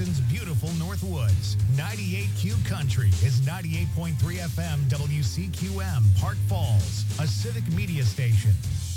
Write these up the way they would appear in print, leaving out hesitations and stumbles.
Wisconsin's beautiful Northwoods. 98Q Country is 98.3 FM WCQM, Park Falls, a civic media station.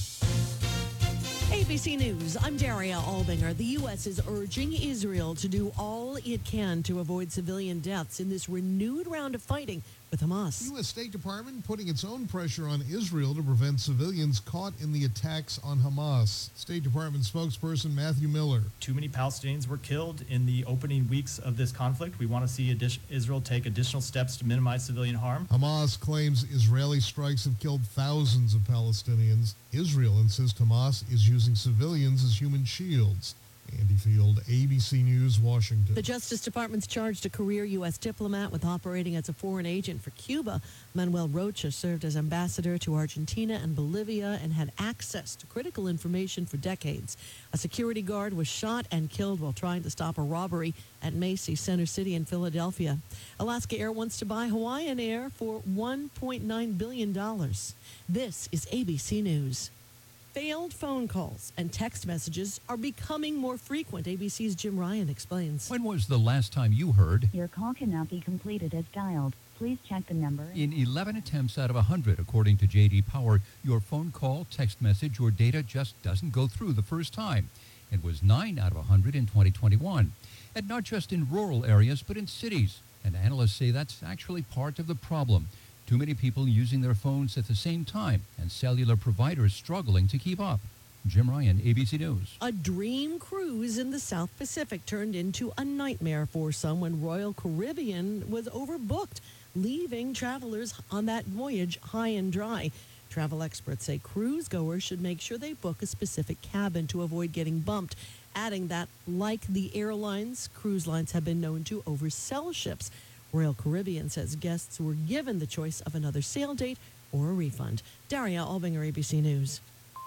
ABC News, I'm Daria Albinger. The U.S. is urging Israel to do all it can to avoid civilian deaths in this renewed round of fighting with Hamas. U.S. State Department putting its own pressure on Israel to prevent civilians caught in the attacks on Hamas. State Department spokesperson Matthew Miller. Too many Palestinians were killed in the opening weeks of this conflict. We want to see Israel take additional steps to minimize civilian harm. Hamas claims Israeli strikes have killed thousands of Palestinians. Israel insists Hamas is using civilians as human shields. Andy Field, ABC News, Washington. The Justice Department's charged a career U.S. diplomat with operating as a foreign agent for Cuba. Manuel Rocha served as ambassador to Argentina and Bolivia and had access to critical information for decades. A security guard was shot and killed while trying to stop a robbery at Macy's Center City in Philadelphia. Alaska Air wants to buy Hawaiian Air for $1.9 billion. This is ABC News. Failed phone calls and text messages are becoming more frequent. ABC's Jim Ryan explains. When was the last time you heard? Your call cannot be completed as dialed. Please check the number. In 11 attempts out of 100, according to J.D. Power, your phone call, text message, or data just doesn't go through the first time. It was 9 out of 100 in 2021. And not just in rural areas, but in cities. And analysts say that's actually part of the problem. Too many people using their phones at the same time, and cellular providers struggling to keep up. Jim Ryan, ABC News. A dream cruise in the South Pacific turned into a nightmare for some when Royal Caribbean was overbooked, leaving travelers on that voyage high and dry. Travel experts say cruise goers should make sure they book a specific cabin to avoid getting bumped, adding that, like the airlines, cruise lines have been known to oversell ships. Royal Caribbean says guests were given the choice of another sail date or a refund. Daria Albinger, ABC News.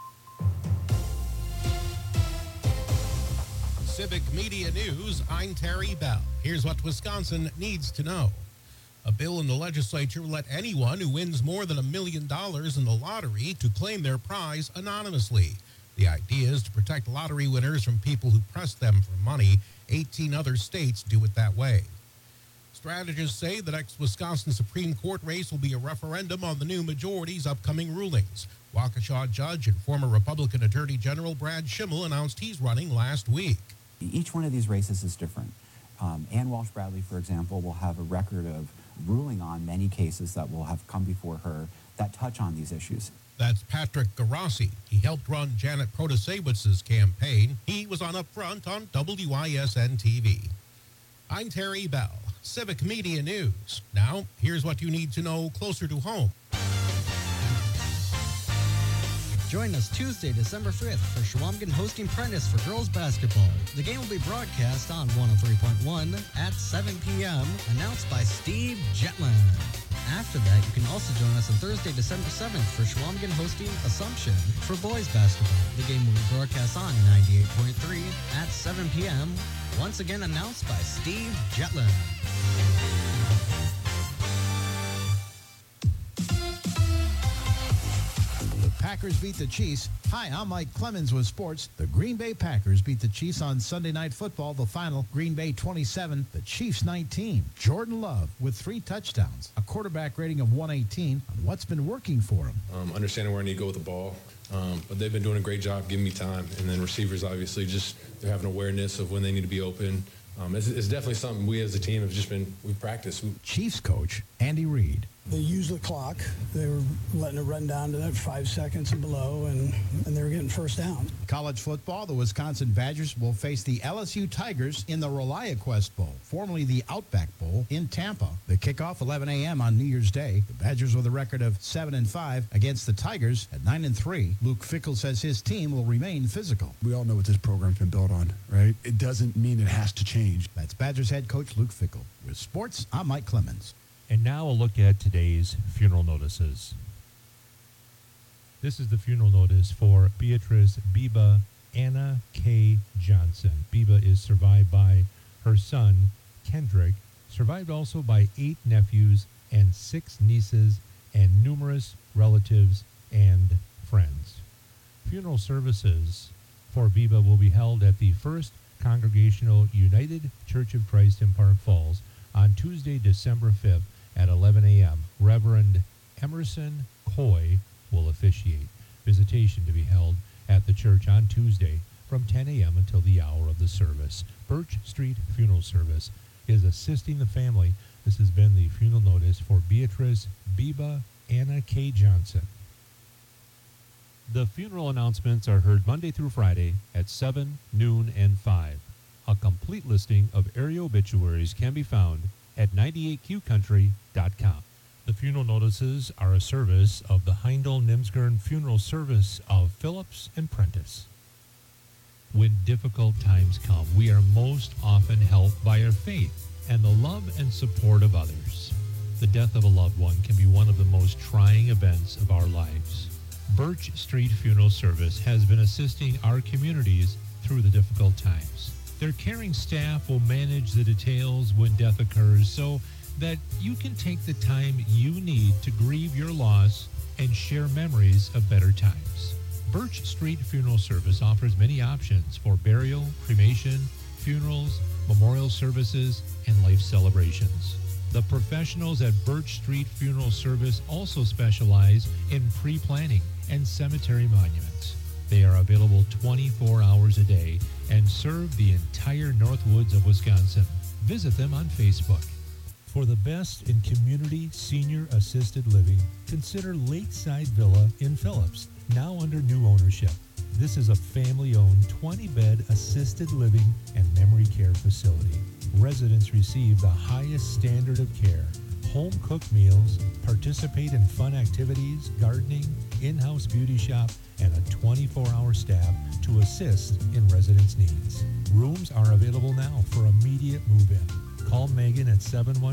Civic Media News, I'm Terry Bell. Here's what Wisconsin needs to know. A bill in the legislature will let anyone who wins more than $1 million in the lottery to claim their prize anonymously. The idea is to protect lottery winners from people who press them for money. 18 other states do it that way. Strategists say the next Wisconsin Supreme Court race will be a referendum on the new majority's upcoming rulings. Waukesha judge and former Republican Attorney General Brad Schimmel announced he's running last week. Each one of these races is different. Ann Walsh Bradley, for example, will have a record of ruling on many cases that will have come before her that touch on these issues. That's Patrick Garasi. He helped run Janet Protasewicz's campaign. He was on Upfront on WISN TV. I'm Terry Bell. Civic Media News. Now, here's what you need to know closer to home. Join us Tuesday, December 5th for Shawamigan hosting Prentice for girls basketball. The game will be broadcast on 103.1 at 7 p.m., announced by Steve Jetland. After that, you can also join us on Thursday, December 7th for Shawamigan hosting Assumption for boys basketball. The game will be broadcast on 98.3 at 7 p.m., once again announced by Steve Jetland. Packers beat the Chiefs. Hi, I'm Mike Clemens with sports. The Green Bay Packers beat the Chiefs on Sunday Night Football. The final, Green Bay 27, the Chiefs 19. Jordan Love with 3 touchdowns, a quarterback rating of 118. On what's been working for him? Understanding where I need to go with the ball. But they've been doing a great job giving me time. And then receivers, obviously, just they're having awareness of when they need to be open. It's definitely something we as a team have just been, we've practiced. Chiefs coach Andy Reid. They used the clock. They were letting it run down to that 5 seconds and below, and they were getting first down. College football, the Wisconsin Badgers will face the LSU Tigers in the ReliaQuest Bowl, formerly the Outback Bowl in Tampa. The kickoff 11 a.m. on New Year's Day. The Badgers with a record of 7-5 against the Tigers at 9-3. Luke Fickell says his team will remain physical. We all know what this program's been built on, right? It doesn't mean it has to change. That's Badgers head coach Luke Fickell. With sports, I'm Mike Clemens. And now a look at today's funeral notices. This is the funeral notice for Beatrice Biba Anna K. Johnson. Biba is survived by her son, Kendrick, survived also by 8 nephews and 6 nieces and numerous relatives and friends. Funeral services for Biba will be held at the First Congregational United Church of Christ in Park Falls on Tuesday, December 5th at 11 a.m. Reverend Emerson Coy will officiate. Visitation to be held at the church on Tuesday from 10 a.m. until the hour of the service. Birch Street Funeral Service is assisting the family. This has been the funeral notice for Beatrice Biba Anna K. Johnson. The funeral announcements are heard Monday through Friday at 7, noon, and 5. A complete listing of area obituaries can be found at 98qcountry.com. The funeral notices are a service of the Heindel-Nimsgern Funeral Service of Phillips and Prentice. When difficult times come, we are most often helped by our faith and the love and support of others. The death of a loved one can be one of the most trying events of our lives. Birch Street Funeral Service has been assisting our communities through the difficult times. Their caring staff will manage the details when death occurs so that you can take the time you need to grieve your loss and share memories of better times. Birch Street Funeral Service offers many options for burial, cremation, funerals, memorial services, and life celebrations. The professionals at Birch Street Funeral Service also specialize in pre-planning and cemetery monuments. They are available 24 hours a day and serve the entire Northwoods of Wisconsin. Visit them on Facebook. For the best in community senior assisted living, consider Lakeside Villa in Phillips, now under new ownership. This is a family-owned 20-bed assisted living and memory care facility. Residents receive the highest standard of care, home-cooked meals, participate in fun activities, gardening, in-house beauty shop, and a 24-hour staff to assist in residents' needs. Rooms are available now for immediate move-in. Call Megan at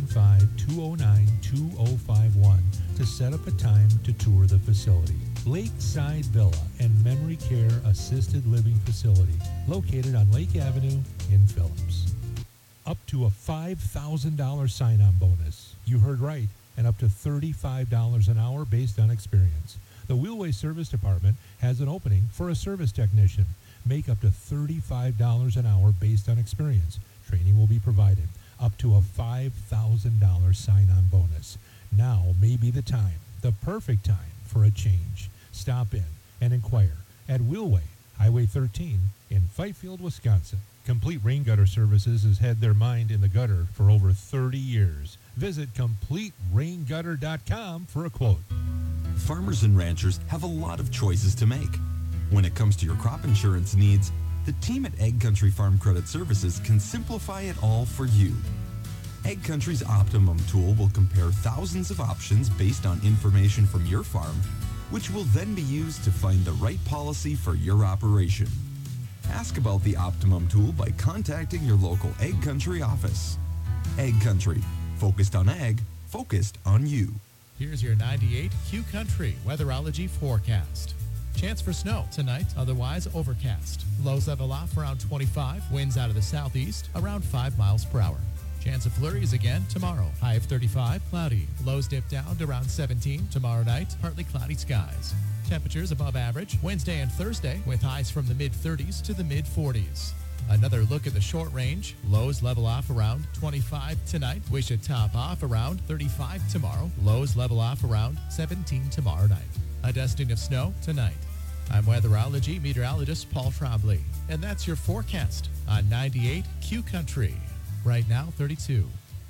715-209-2051 to set up a time to tour the facility. Lakeside Villa and Memory Care Assisted Living Facility, located on Lake Avenue in Phillips. Up to a $5,000 sign-on bonus. You heard right, and up to $35 an hour based on experience. The Wheelway Service Department has an opening for a service technician. Make up to $35 an hour based on experience. Training will be provided. Up to a $5,000 sign-on bonus. Now may be the time, the perfect time for a change. Stop in and inquire at Wheelway, Highway 13 in Fifield, Wisconsin. Complete Rain Gutter Services has had their mind in the gutter for over 30 years. Visit CompleteRainGutter.com for a quote. Farmers and ranchers have a lot of choices to make. When it comes to your crop insurance needs, the team at Ag Country Farm Credit Services can simplify it all for you. Ag Country's Optimum tool will compare thousands of options based on information from your farm, which will then be used to find the right policy for your operation. Ask about the Optimum tool by contacting your local Ag Country office. Ag Country, focused on ag, focused on you. Here's your 98 Q Country weatherology forecast. Chance for snow tonight, otherwise overcast. Lows level off around 25, winds out of the southeast around 5 miles per hour. Chance of flurries again tomorrow. High of 35, cloudy. Lows dip down to around 17. Tomorrow night, partly cloudy skies. Temperatures above average Wednesday and Thursday with highs from the mid-30s to the mid-40s. Another look at the short range. Lows level off around 25 tonight. We should top off around 35 tomorrow. Lows level off around 17 tomorrow night. A dusting of snow tonight. I'm weatherology meteorologist Paul Trombley, and that's your forecast on 98 Q Country. Right now, 32.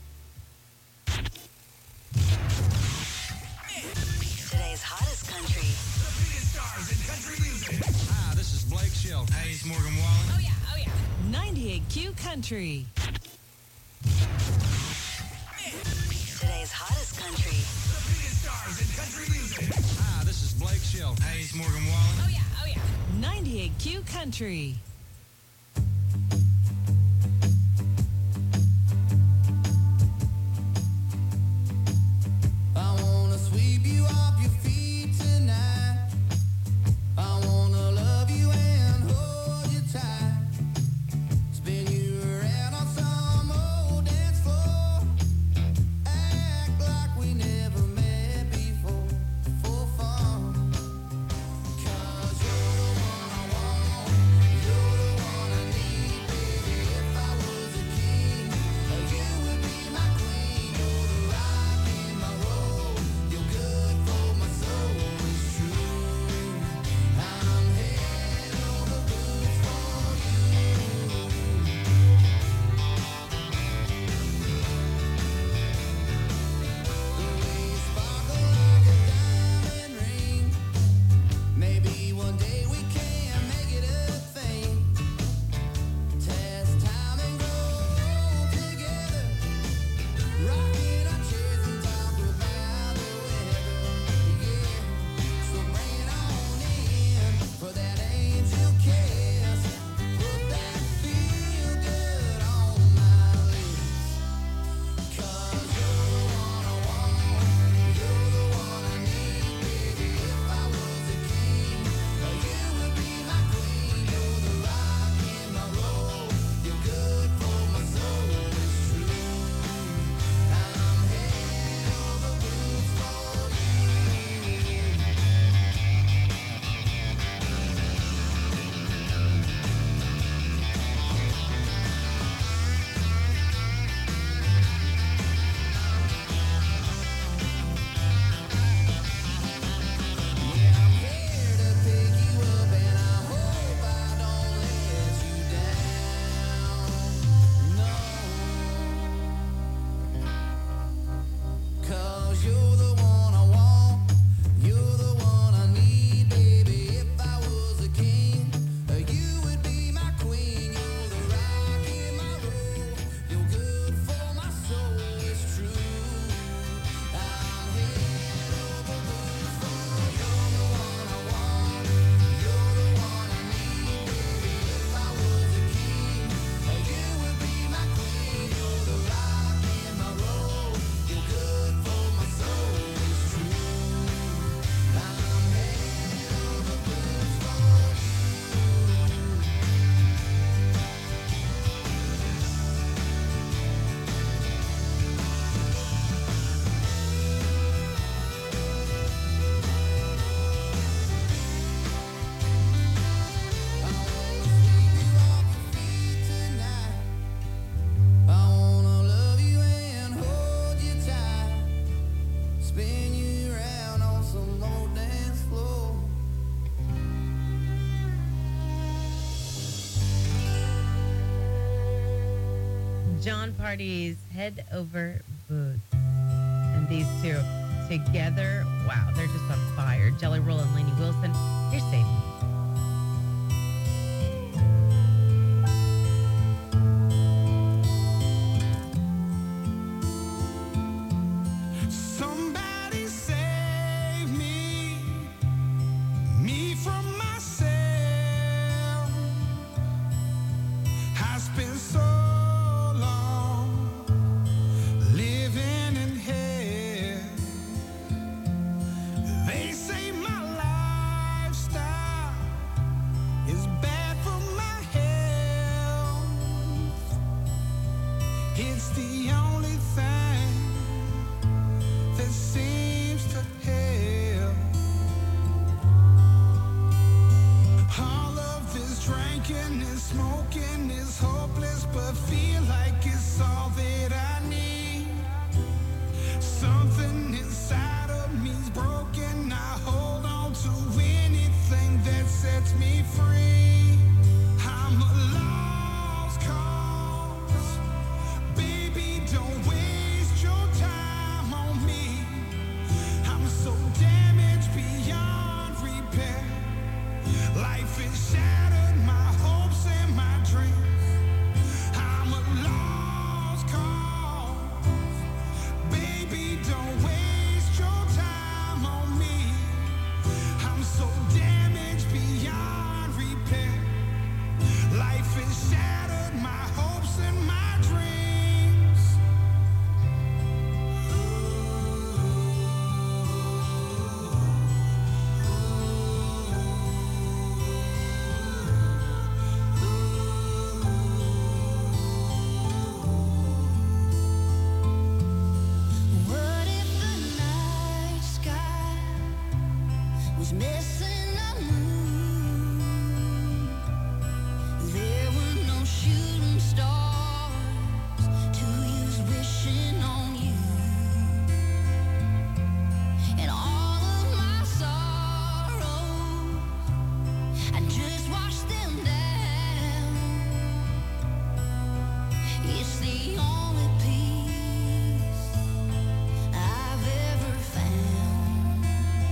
Today's hottest country. The biggest stars in country music. Hi, this is Blake Shelton. Hey, it's Morgan Wallen. Oh, yeah, oh, yeah. 98 Q Country. Today's hottest country. The biggest stars in country music. Hi, this is Blake Shelton. Hey, it's Morgan Wallen. Oh, yeah, oh, yeah. 98 Q Country. I wanna sweep you off your feet tonight. I wanna love you and hold you tight. Spin you around on some old dance floor. Act like we never met before, for fun. 'Cause you're the one I want. You're spin you around on some old dance floor. John Party's Head Over Boots. And these two together, wow, they're just on fire. Jelly Roll and Lainey Wilson, here's Save Me. Somebody save me, me from myself. I spent so long living in hell. They say my lifestyle is bad for my health. It's the only thing that seems to help. All of this drinking and smoking is hopeless, but feel like it's all that I need. Something inside of me's broken. I hold on to anything that sets me free. I'm a lost cause. Baby, don't waste your time on me. I'm so damaged beyond repair. Life is shattered, my hopes and my dreams. I'm a lost cause. Baby, don't waste your time on me. I'm so damaged beyond repair. Life is shattered, my hopes and my dreams. What if the night sky was missing a moon? There were no shooting stars to use wishing on you. And all of my sorrows, I just washed them down. It's the only peace I've ever found.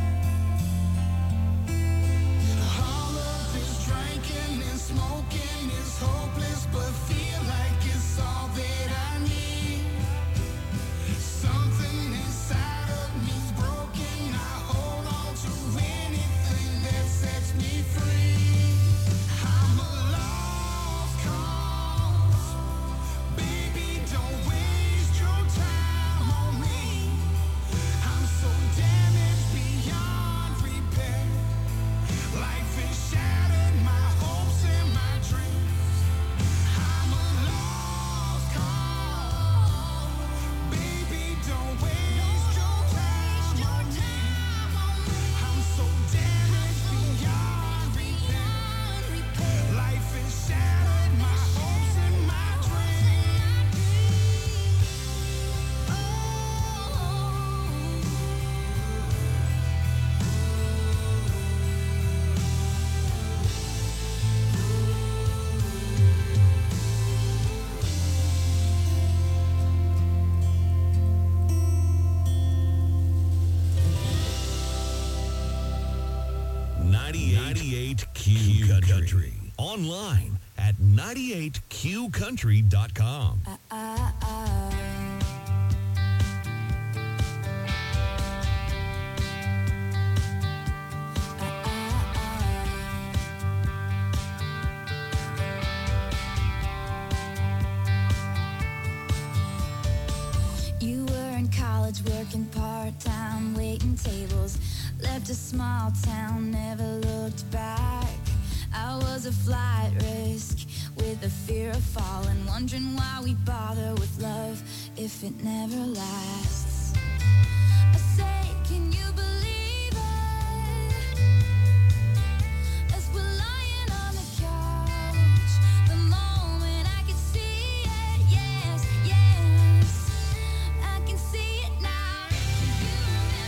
All of this drinking and smoking is hopeless, but feel like it's all that I need. Something inside of me's broken. I hold on to anything that sets me free. I'm a lost cause. Baby, don't waste your time on me. I'm so damaged beyond repair. Life is shattered, my hopes and my dreams. I'm a lost cause. Baby, don't waste your time on me. I'm so damaged beyond repair. Life is shattered, my hopes and my dreams. Ninety-eight Q Country. Online at 98qcountry.com. You were in college working part-time, waiting tables. Left a small town, never looked back. I was a flight risk with a fear of falling, wondering why we bother with love if it never lasts. I say, can you believe it? As we're lying on the couch, the moment I could see it, yes, yes, I can see it now. You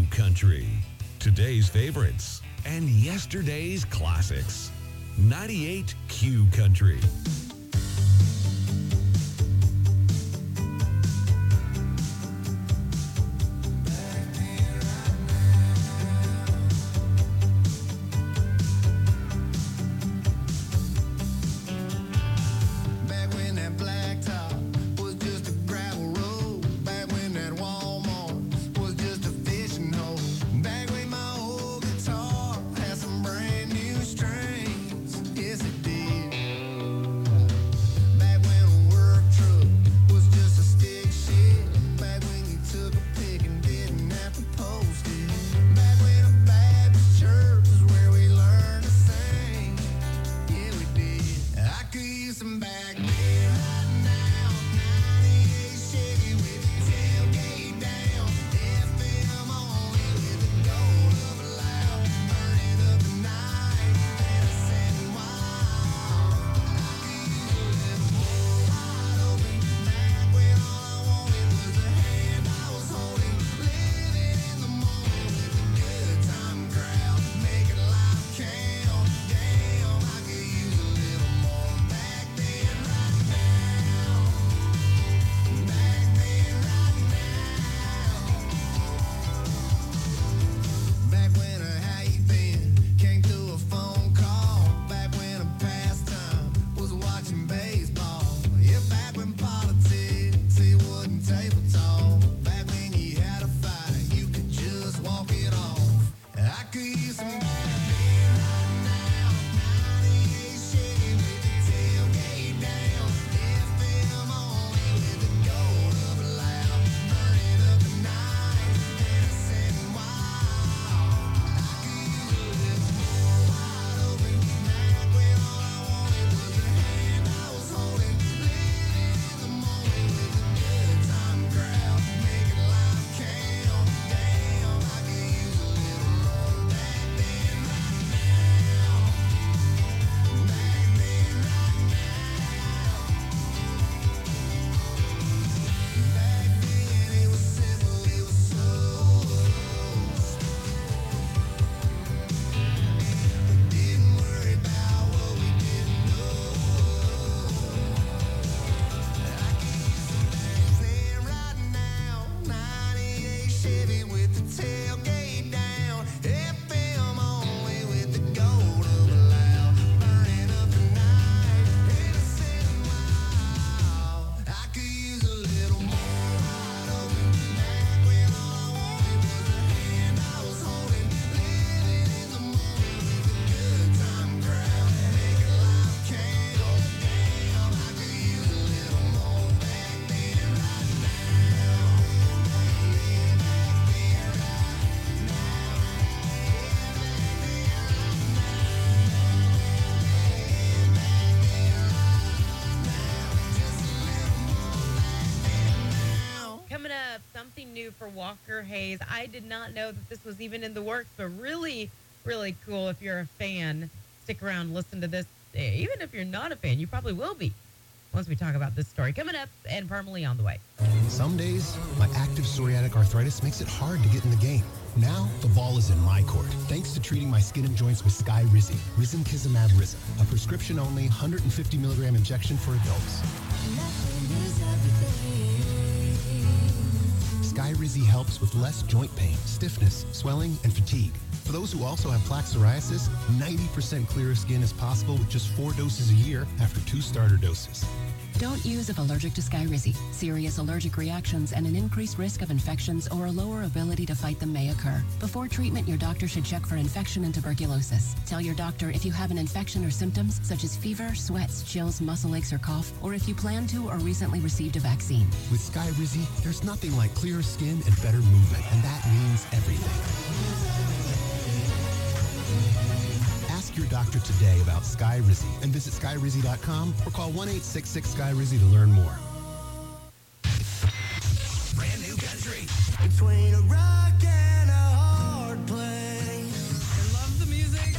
Q Country. Today's favorites and yesterday's classics. 98 Q Country. Back when that blacktop was just a gravel road. Back when that Walmart was just a fishing hole. Back when my old guitar had some brand new strings. Yes, it did. Back when a work truck was just a stick shift. Back when you took a pic and didn't have to post it. Back when a Baptist church was where we learned to sing. Yeah, we did. I could use some back then, right now. 98 Chevy with the tailgate down. FM only with the gold of a loud. Burning up the night and a setting wild. I could use a little more wide open. Back when all I wanted was the hand I was holding. Living in the moment with a good time crowd. Making life count. Damn, I could use a little more back then, right now. Back then, right now. Back when a how you been came through a phone call. Back when a pastime was watching baseball. Yeah, back when politics it wasn't table talk. Back when you had a fight, you could just walk it off. I could use some back then, right now. 98 Chevy with the tailgate down. FM only with the gold of a loud. Burning up the night and a setting wild. I could use a little more wide open. Back when all I wanted was the hand I was holding. Living in the moment with a good time crowd. Making life count. Damn, I could use a little more back then, right now. Back then, right now. Back then it was simple, it was so. We didn't worry about what we didn't know. I could use some back then, right now. 98 Chevy with the tailgate down. FM only with the gold of a loud. Burning up the night and a setting wild. I could use a little more wide open. Back when all I wanted was the hand I was holding. Living in the moment with a good time crowd. Making life count. Damn, I could use a little more back then, right now. Coming up, something new for Walker Hayes. I did not know that this was even in the works, but really, really cool. If you're a fan, stick around, listen to this. Even if you're not a fan, you probably will be once we talk about this story. Coming up and permanently on the way. Some days, my active psoriatic arthritis makes it hard to get in the game. Now, the ball is in my court, thanks to treating my skin and joints with Skyrizi, Risankizumab Risa, a prescription-only 150 milligram injection for adults. Skyrizi helps with less joint pain, stiffness, swelling, and fatigue. For those who also have plaque psoriasis, 90% clearer skin is possible with just 4 doses a year after 2 starter doses. Don't use if allergic to Skyrizi. Serious allergic reactions and an increased risk of infections or a lower ability to fight them may occur. Before treatment, your doctor should check for infection and tuberculosis. Tell your doctor if you have an infection or symptoms such as fever, sweats, chills, muscle aches, or cough, or if you plan to or recently received a vaccine. With Skyrizi, there's nothing like clearer skin and better movement, and that means everything. Ask your doctor today about Skyrizi and visit Skyrizi.com or call 1-866-SKYRIZI to learn more. Brand new country. Between a rock and a hard place. I love the music.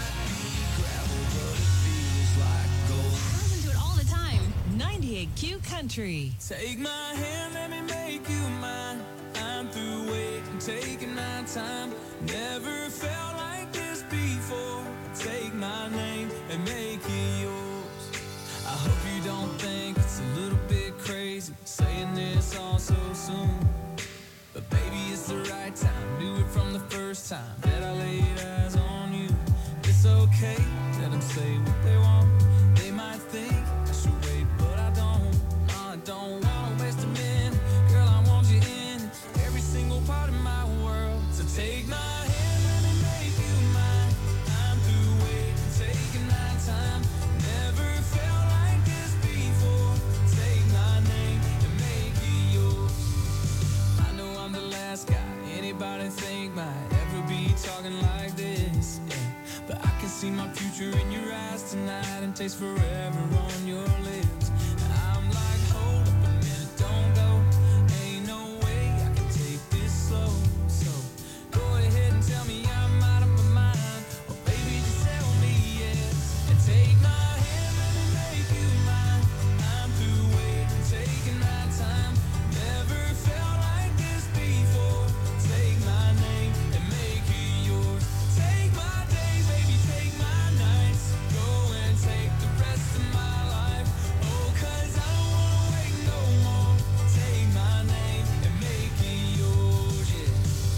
Gravel, but it feels like gold. I listen to it all the time. 98 Q Country. Country. Take my hand, let me make you mine. I'm through waiting, taking my time. Never felt like this before. Take my name and make it yours. I hope you don't think it's a little bit crazy saying this all so soon. But baby, it's the right time. Knew it from the first time that I laid eyes on you. It's okay, let them say what they want. They might think I should wait, but I don't. No, I don't wanna waste a minute. Girl, I want you in every single part of my world. So take my hand, let me make you mine. I'm through waiting, taking my time. Never felt like this before. Take my name and make it yours. I know I'm the last guy anybody think might ever be talking like this, yeah. But I can see my future in your eyes tonight and taste forever on your lips. I'm like, hold up a minute, don't go. Ain't no way I can take this slow. So go ahead and tell me I'm out of my mind. Or baby, just tell me yes. And take my hand, let me make you mine. I'm through waiting, taking my time. Never felt like this before. Take my name and make it yours. Take my days, baby, take my nights. Go and take the rest of my life. Oh, 'cause I don't wanna wait no more. Take my name and make it yours, yeah.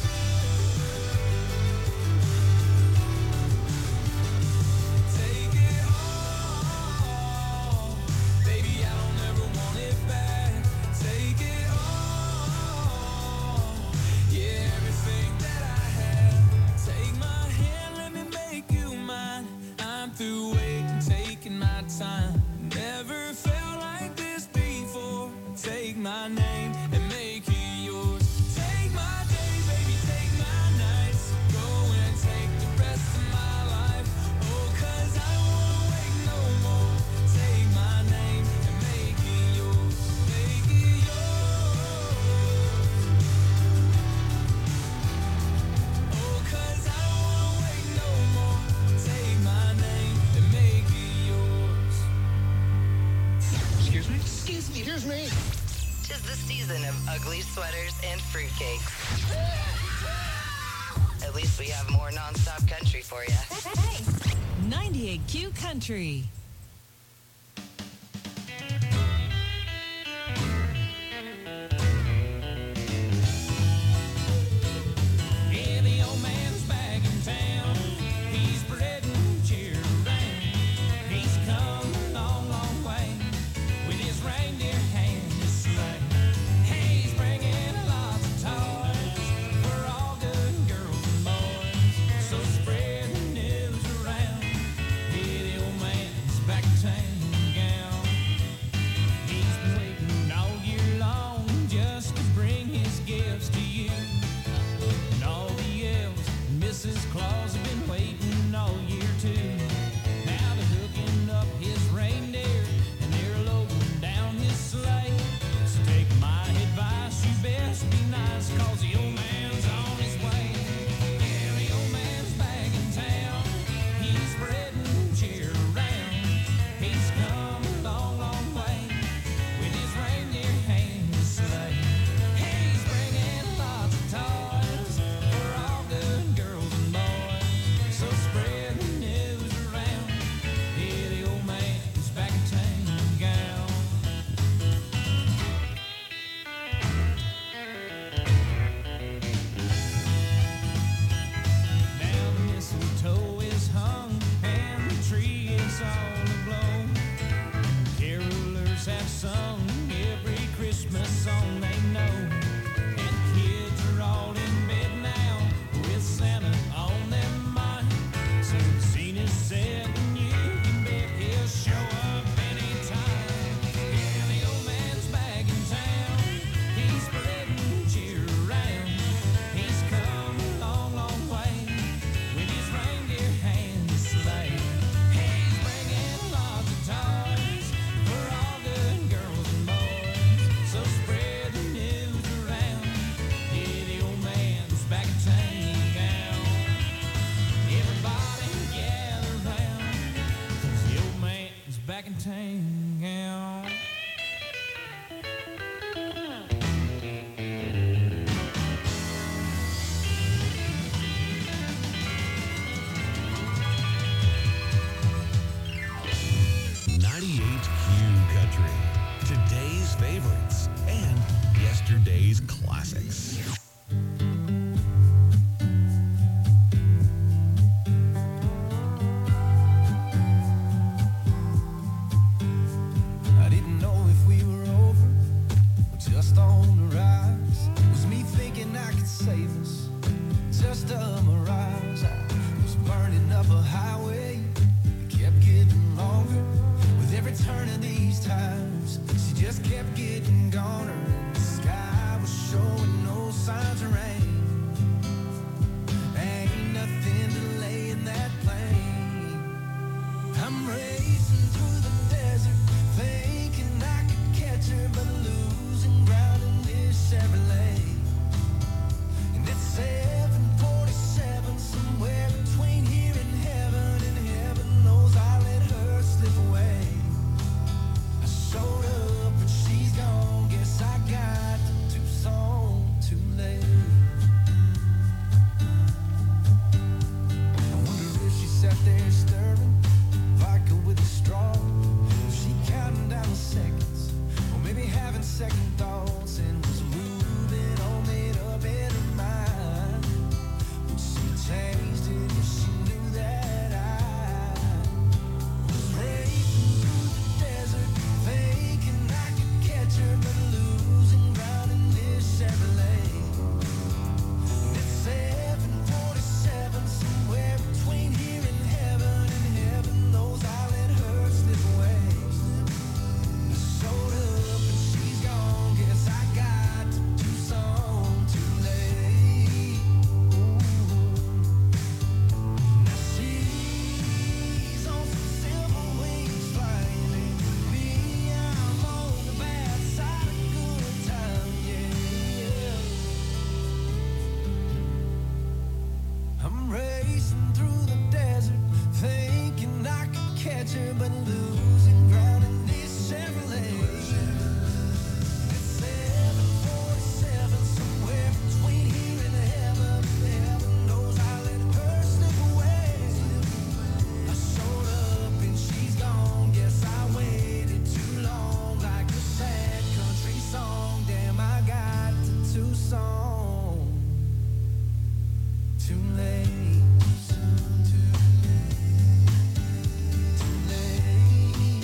Take it all, baby, I don't ever want it back. Take it all, yeah, everything that I have. Take my hand, let me make you mine. I'm through waiting, taking my time. Never felt like this before. Take my name and make it yours. Take my days, baby, take my nights. Go and take the rest of my life. Oh, 'cause I don't wanna wait no more. Take my name and make it yours. Make it yours. Oh, 'cause I don't wanna wait no more. Take my name and make it yours. Excuse me? Excuse me. Excuse me. 'Tis the season of ugly sweaters and fruitcakes. At least we have more nonstop country for you. 98Q Country. Yeah, the old man's back in town. He's spreading cheer around. He's come a long, long way with his reindeer hand to sleigh. He's bringing lots of toys for all good girls and boys. So spread the news around. Yeah, the old man's Country. Today's favorites and yesterday's classics. I didn't know if we were over or just on the rise. Was me thinking I could save us? Just a mirage. I was burning up a highway that kept getting longer. With every turn of these times, she just kept getting goner. And the sky was showing no signs of rain. Ain't nothing delaying that plane. I'm racing through the desert, thinking I could catch her, but losing ground in this Chevrolet. And it's 7:47, somewhere between here and heaven knows I let her slip away. I showed up and she's gone, guess I got to Tucson too late. I wonder if she sat there stirring vodka with a straw, if she counting down the seconds, or maybe having second thoughts, and was moving all made up in her mind. Would she changed it if she knew that I was racing through the desert, thinking I could catch her, but losing ground in this Chevrolet. And it's 7:47, somewhere between here and heaven knows I let her slip away. I showed up and she's gone, guess I got to Tucson too late. Now she's on some silver wings flying, and me, I'm on the bad side of good time, yeah. I'm racing through the desert, thinking I could catch her, but losing ground in this Chevrolet. It's 7:47, somewhere between here and heaven knows I let her slip away. I showed up and she's gone, guess I waited too long, like a sad country song. Damn, I got to Tucson too late. Too late.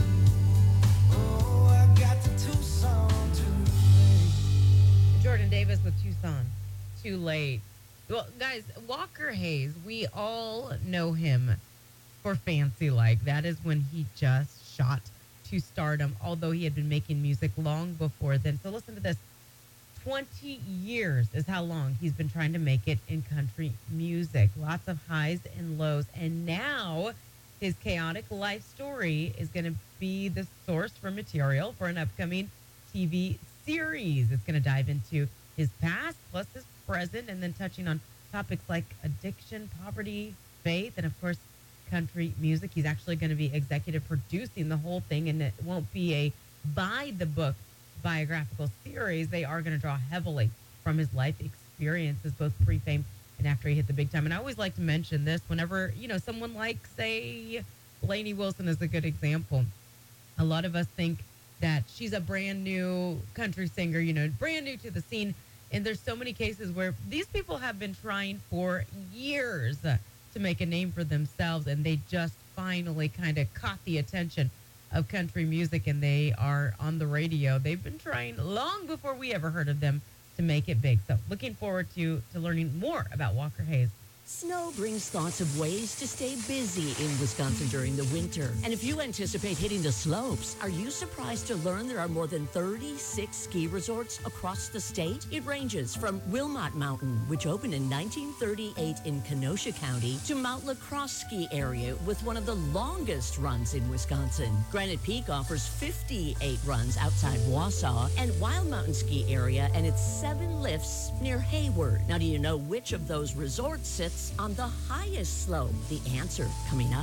Oh, I got to Tucson too late. Jordan Davis with Tucson. Too late. Well, guys, Walker Hayes, we all know him for Fancy Like. That is when he just shot to stardom, although he had been making music long before then. So listen to this. 20 years is how long he's been trying to make it in country music. Lots of highs and lows. And now his chaotic life story is going to be the source for material for an upcoming TV series. It's going to dive into his past plus his present, and then touching on topics like addiction, poverty, faith, and of course, country music. He's actually going to be executive producing the whole thing, and it won't be a by-the-book biographical series. They are going to draw heavily from his life experiences, both pre-fame and after he hit the big time. And I always like to mention this whenever, someone like, say, Lainey Wilson is a good example. A lot of us think that she's a brand new country singer, brand new to the scene. And there's so many cases where these people have been trying for years to make a name for themselves, and they just finally kind of caught the attention of country music, and they are on the radio. They've been trying long before we ever heard of them to make it big. So looking forward to learning more about Walker Hayes. Snow brings thoughts of ways to stay busy in Wisconsin during the winter. And if you anticipate hitting the slopes, are you surprised to learn there are more than 36 ski resorts across the state? It ranges from Wilmot Mountain, which opened in 1938 in Kenosha County, to Mount LaCrosse Ski Area with one of the longest runs in Wisconsin. Granite Peak offers 58 runs outside Wausau, and Wild Mountain Ski Area and its 7 lifts near Hayward. Now, do you know which of those resorts sits on the highest slope? The answer coming up.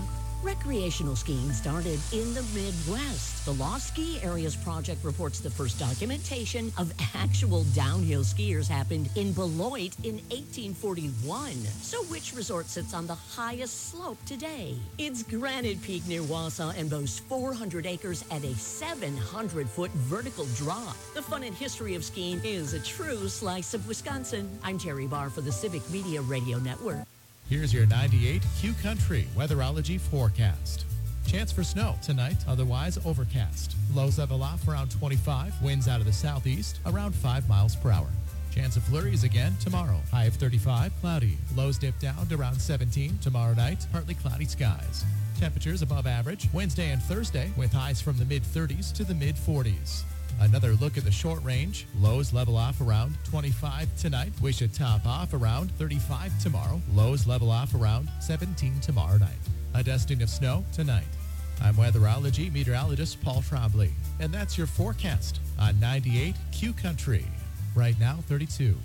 Recreational skiing started in the Midwest. The Lost Ski Areas Project reports the first documentation of actual downhill skiers happened in Beloit in 1841. So which resort sits on the highest slope today? It's Granite Peak near Wausau and boasts 400 acres and a 700-foot vertical drop. The fun and history of skiing is a true slice of Wisconsin. I'm Terry Barr for the Civic Media Radio Network. Here's your 98 Q Country weatherology forecast. Chance for snow tonight, otherwise overcast. Lows level off around 25, winds out of the southeast around 5 miles per hour. Chance of flurries again tomorrow. High of 35, cloudy. Lows dip down to around 17. Tomorrow night, partly cloudy skies. Temperatures above average Wednesday and Thursday with highs from the mid-30s to the mid-40s. Another look at the short range. Lows level off around 25 tonight. We should top off around 35 tomorrow. Lows level off around 17 tomorrow night. A dusting of snow tonight. I'm weatherology meteorologist Paul Trombley, and that's your forecast on 98 Q Country. Right now, 32.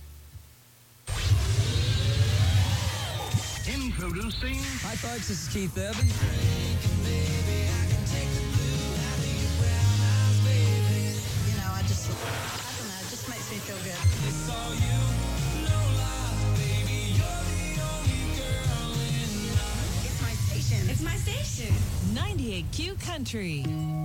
Introducing. Hi, folks. This is Keith Evans. I don't know, it just makes me feel good. It's all you, no lies, baby. You're the only girl in my... It's my station. It's my station. 98 Q Country.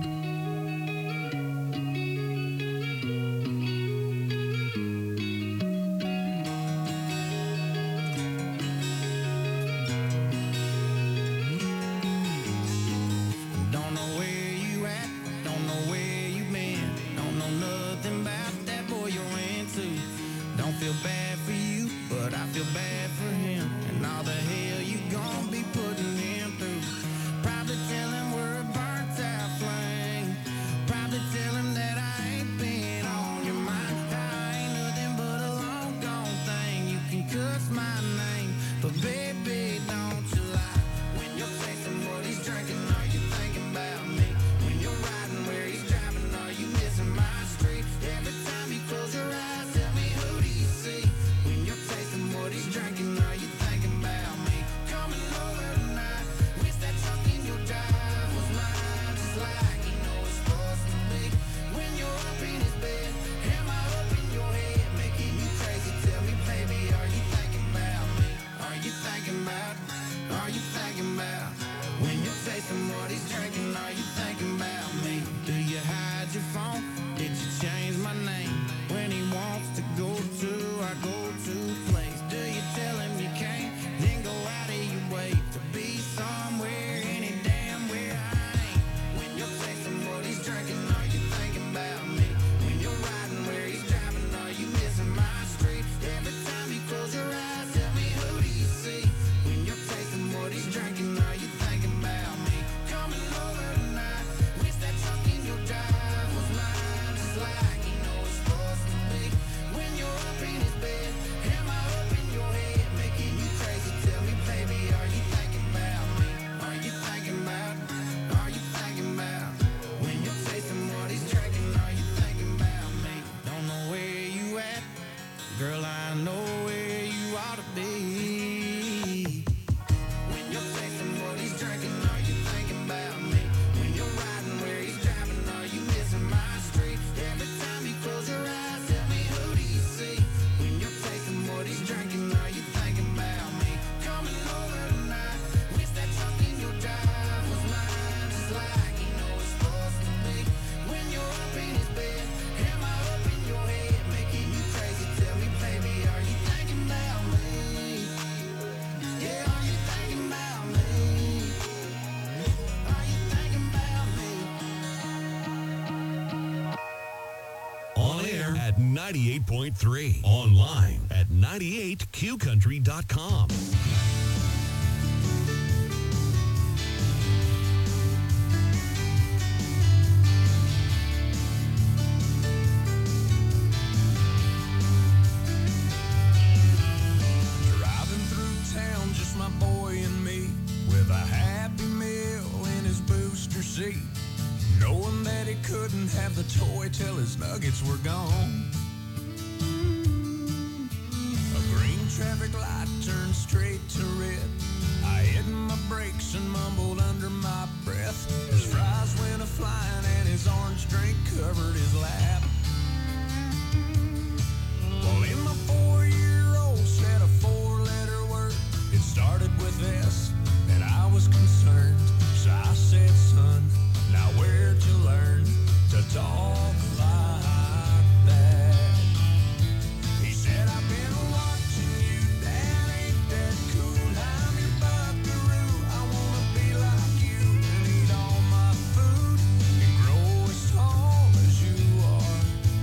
Don't know where you at, don't know where you been, don't know nothing about that boy you're into. Don't feel bad for you, but I feel bad for him, and all the hell you gon' be putting him through. Probably tell him we're a burnt out flame, probably tell him that I ain't been on your mind. I ain't nothing but a long gone thing. You can cuss my name, but baby, don't you lie. When you're tasting what he's drinking, are you thinking about me? When you're riding where he's driving, are you missing my street? Every time you close your eyes, tell me who do you see? When you're tasting what he's drinking, are you thinking about me? Coming over tonight, wish that truck in your drive was mine, just like you know it's supposed to be. When you're up in his bed, am I up in your head, making you crazy? Tell me, baby, are you thinking about me? Are you thinking about? Are you thinking about? When you're tasting what he's drinking, are you thinking about me? Do you hide your phone? Did you change my name? When he wants to go to our go-to place, do you tell him you can't? Then go out of your way to be somewhere any damn where I ain't. When you're tasting what he's drinking, are you thinking about me? When you're riding where he's driving, are you missing my street? Every time you close your eyes, tell me who do you see? When you're tasting what he's drinking, are you thinking about me? Coming over tonight, wish that truck in your drive was mine, just like you know it's supposed to be. When you're up in his bed, am I up in your head, making you crazy? Tell me, baby, are you thinking about me? Are you thinking about? Are you thinking about? When you're tasting what he's drinking, are you thinking about me? Don't know where you at, girl, I know where you ought to be. When you're tasting what he's drinking, are you thinking about me? When you're riding where he's driving, are you missing my street? Every time you close your eyes, tell me who do you see? When you're tasting what he's drinking, are you thinking about me? Coming over tonight, wish that truck in your drive was mine, just like you know it's supposed to be. When you're up in his bed, am I up in your head, making you crazy? Tell me, baby, are you thinking about me? Yeah, are you thinking about me? Are you thinking about me? On air at 98.3. Online at 98qcountry.com. Driving through town, just my boy and me, with a Happy Meal in his booster seat, knowing that he couldn't have the toy till his nuggets were gone. A green traffic light turned straight to red. I hit my brakes and mumbled was concerned. So I said, son, now where'd you learn to talk like that? He said, I've been watching you, Dad, ain't that cool? I'm your buckaroo, I wanna be like you and eat all my food and grow as tall as you are.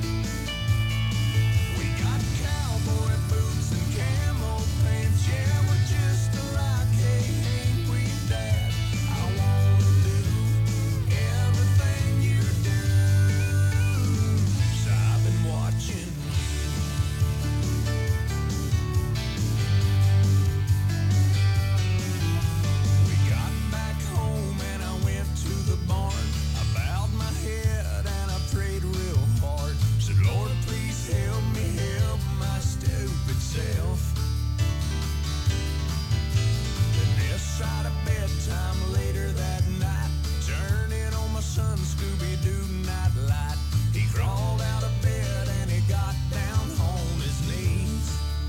We got cowboy boots and camo pants, yeah, we're just alike, hey, ain't we, Dad? I wanna do everything you do. So I've been watching. We got back home and I went to the barn. I bowed my head and I prayed real hard. Said, Lord, please help me help my stupid self. Then this side of bedtime later that night, turning on my son Scooby-Doo nightlight. He crawled out of bed and he got down on his knees.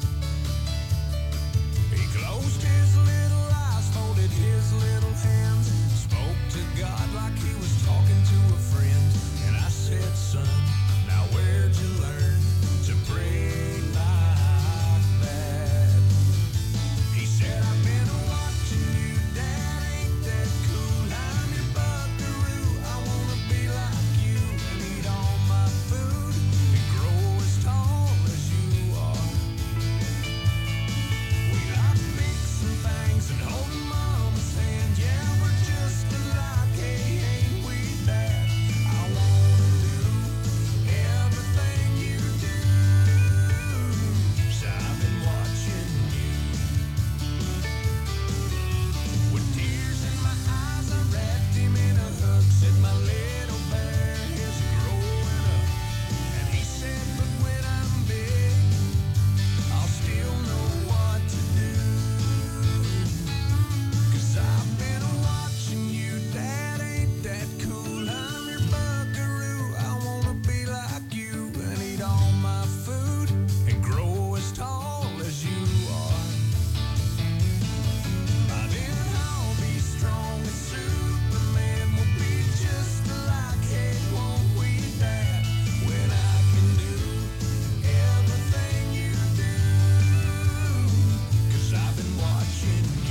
He closed his little eyes, folded his little hands, spoke to God like he was talking to a friend. And I said, son, now where'd you learn to pray like that? He said, I've been watching you, Dad, ain't that cool? I'm your buckaroo, I wanna be like you and eat all my food and grow as tall as you are. We like fixing things and holding Mama's hand, yeah, we're just alike, hey, ain't we, Dad? I wanna do everything you do. So I've been watching you. With tears in my eyes, I wrapped him in a hug, said my little bear is growing up. And he said, but when I'm big, I'll still know what to do. 'Cause I've been watching you, Dad, ain't that cool? I'm your buckaroo, I wanna be like you and eat all my food and grow as tall as you are. By then I'll be strong as Superman, we'll be just alike, hey, won't we, Dad? When I can do everything you do. 'Cause I've been watching you.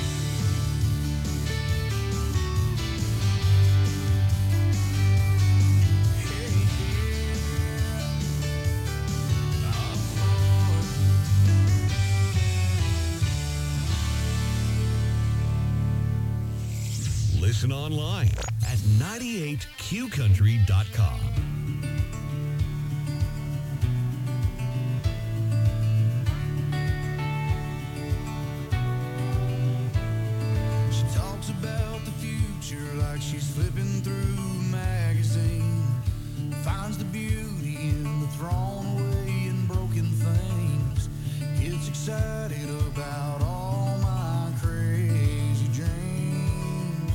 Listen online at 98qcountry.com. She talks about the future like she's flipping through a magazine. Finds the beauty in the thrown away and broken things. Gets excited about all my crazy dreams.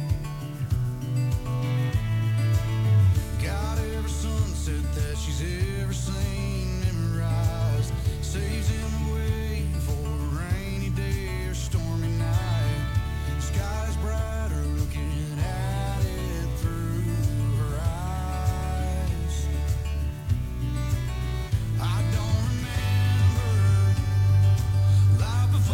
Got every sunset that she's ever seen memorized. Saves him away for a rainy day or stormy night. Sky's brighter looking at it through her eyes. I don't remember life before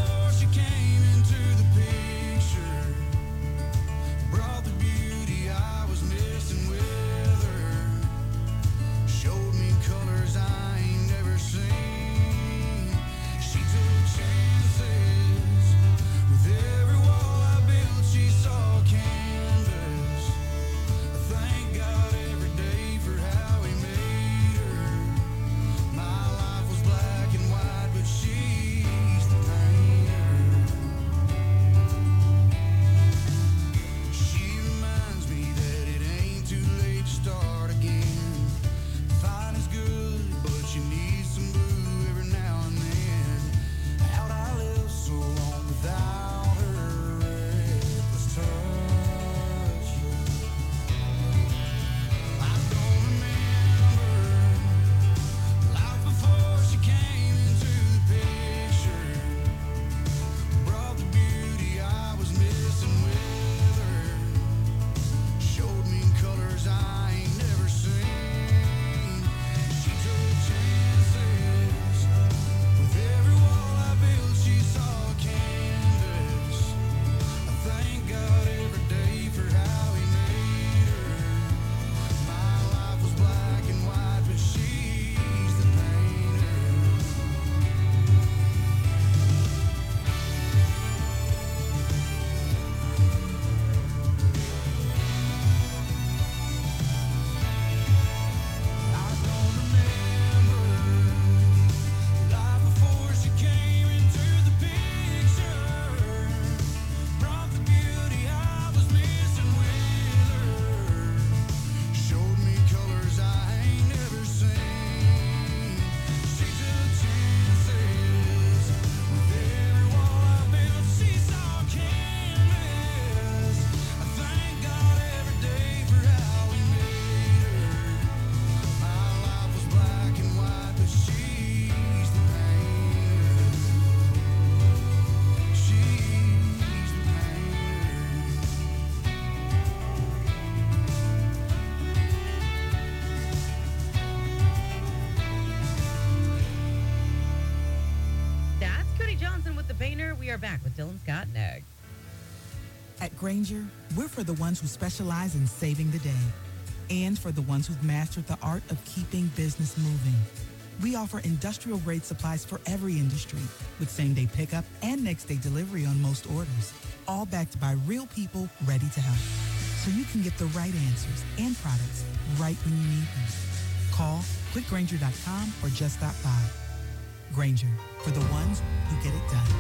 At Granger, we're for the ones who specialize in saving the day and for the ones who've mastered the art of keeping business moving. We offer industrial-grade supplies for every industry with same-day pickup and next-day delivery on most orders, all backed by real people ready to help. So you can get the right answers and products right when you need them. Call quickgranger.com or just stop by. Granger, for the ones who get it done.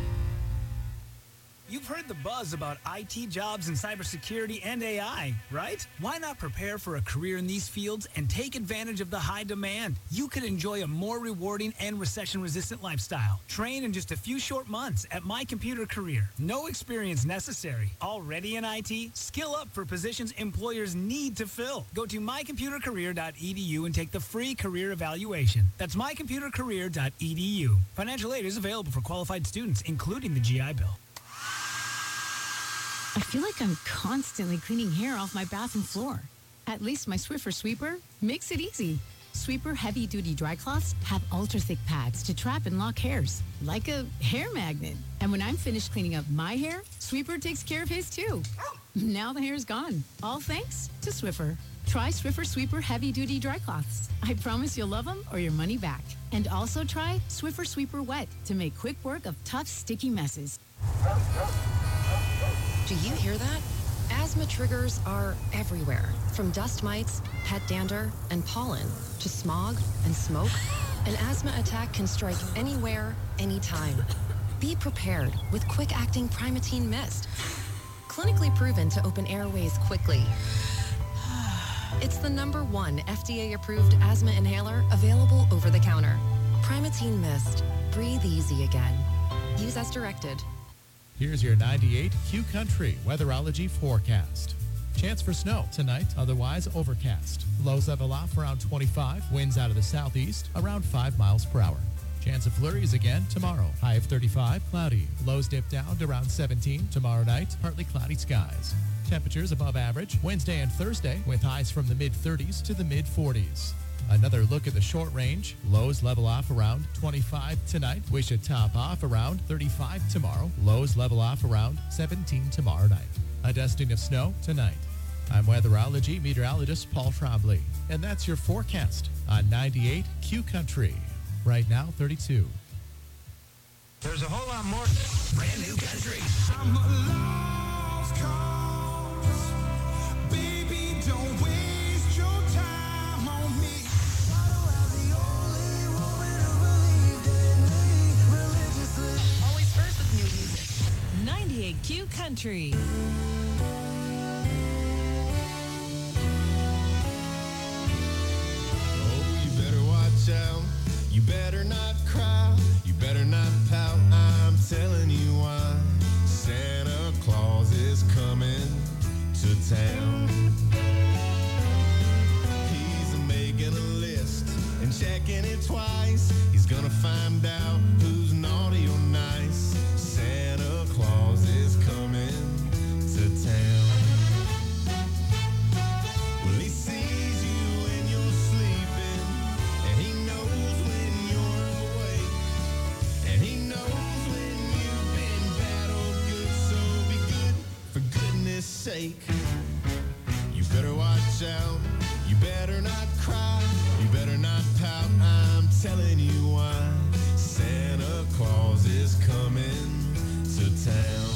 You've heard the buzz about IT jobs in cybersecurity and AI, right? Why not prepare for a career in these fields and take advantage of the high demand? You could enjoy a more rewarding and recession-resistant lifestyle. Train in just a few short months at My Computer Career. No experience necessary. Already in IT? Skill up for positions employers need to fill. Go to mycomputercareer.edu and take the free career evaluation. That's mycomputercareer.edu. Financial aid is available for qualified students, including the GI Bill. I feel like I'm constantly cleaning hair off my bathroom floor. At least my Swiffer Sweeper makes it easy. Sweeper heavy-duty dry cloths have ultra-thick pads to trap and lock hairs, like a hair magnet. And when I'm finished cleaning up my hair, Sweeper takes care of his too. Now the hair's gone, all thanks to Swiffer. Try Swiffer Sweeper heavy-duty dry cloths. I promise you'll love them or your money back. And also try Swiffer Sweeper Wet to make quick work of tough, sticky messes. Do you hear that? Asthma triggers are everywhere, from dust mites, pet dander, and pollen, to smog and smoke. An asthma attack can strike anywhere, anytime. Be prepared with quick-acting Primatene Mist. Clinically proven to open airways quickly. It's the #1 FDA-approved asthma inhaler available over the counter. Primatene Mist. Breathe easy again. Use as directed. Here's your 98 Q Country weatherology forecast. Chance for snow tonight, otherwise overcast. Lows level off around 25, winds out of the southeast around 5 miles per hour. Chance of flurries again tomorrow. High of 35, cloudy. Lows dip down to around 17 tomorrow night, partly cloudy skies. Temperatures above average Wednesday and Thursday with highs from the mid-30s to the mid-40s. Another look at the short range. Lows level off around 25 tonight. We should top off around 35 tomorrow. Lows level off around 17 tomorrow night. A dusting of snow tonight. I'm weatherology meteorologist Paul Trombley, and that's your forecast on 98 Q Country. Right now, 32. There's a whole lot more brand new country. I'm a lost cause. Baby, don't waste your time on me. Always first with new music. 98 Q Country. Oh, you better watch out. You better not cry. You better not pout. I'm telling you why. Santa Claus is coming to town. He's making a list and checking it twice. He's gonna find out who's naughty or nice. Santa Claus is coming to town. Well, he sees you when you're sleeping, and he knows when you're awake, and he knows when you've been bad or good. So be good, for goodness sake. You better watch out. You better not cry. You better not pout. I'm telling you why. Santa Claus is coming to town.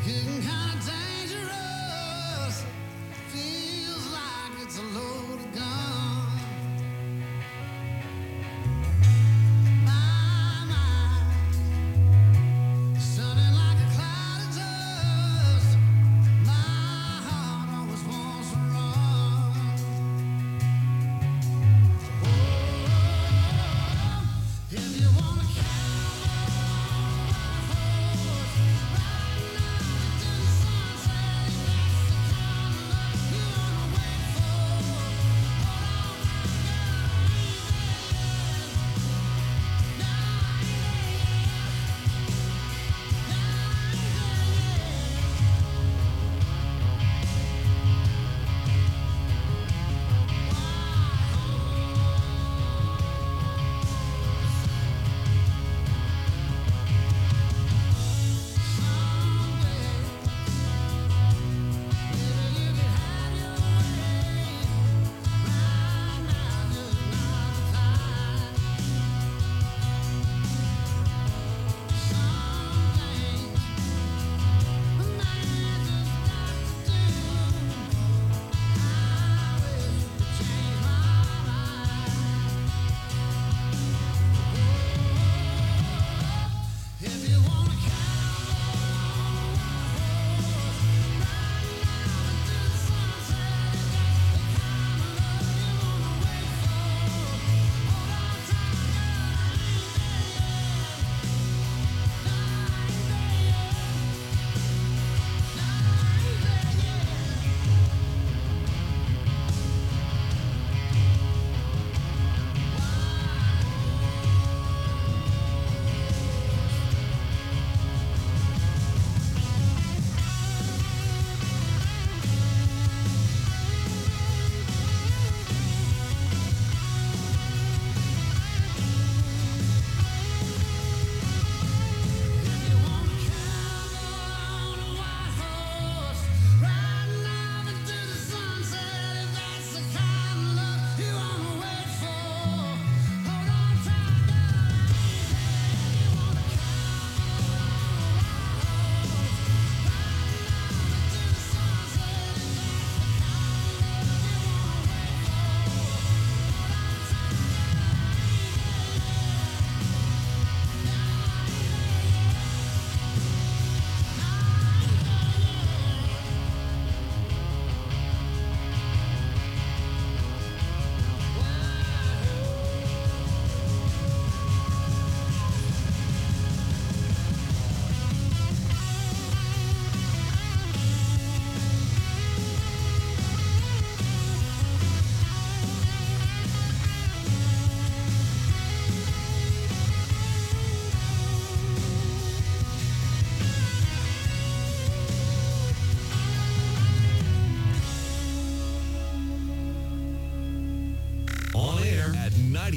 Getting kind of dangerous. Feels like it's a loaded gun. My mind sounding like a cloud of dust. My heart always wants to run. If you wanna On air at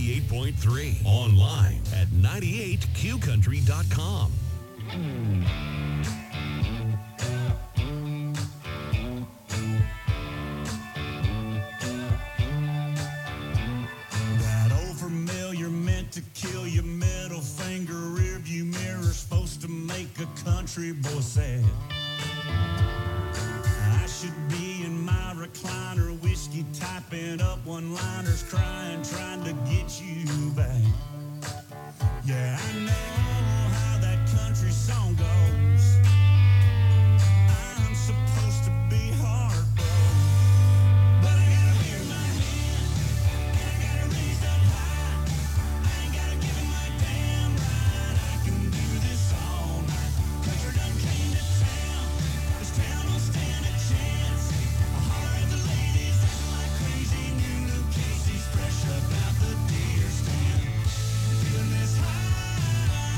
98.3. Online at 98qcountry.com. That old familiar meant to kill your middle finger rearview mirror supposed to make a country boy sad. I should be in my recliner, whiskey typing up one-liners, crying, trying to get you back. Yeah, I know how that country song goes. I'm supposed to be heartbroken, but I gotta wear my hand, and I gotta raise up high. I ain't gotta give it my damn right. I can do this all night. Country done came to town. This town don't stand a chance. I holler at the ladies, acting like crazy. New Luke Casey's fresh up out the deer stand. Feeling this high.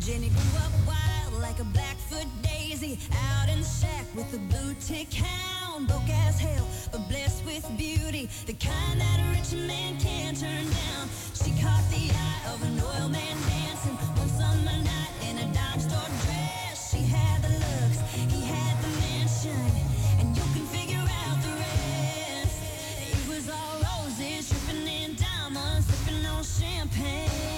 Jenny grew up wild like a Blackfoot daisy, out in the shack with a blue tick hound. Broke as hell, but blessed with beauty, the kind that a rich man can't turn down. She caught the eye of an oil man dancing one summer night in a dime store dress. She had the looks, he had the mansion, and you can figure out the rest. It was all roses, dripping in diamonds, sipping on champagne.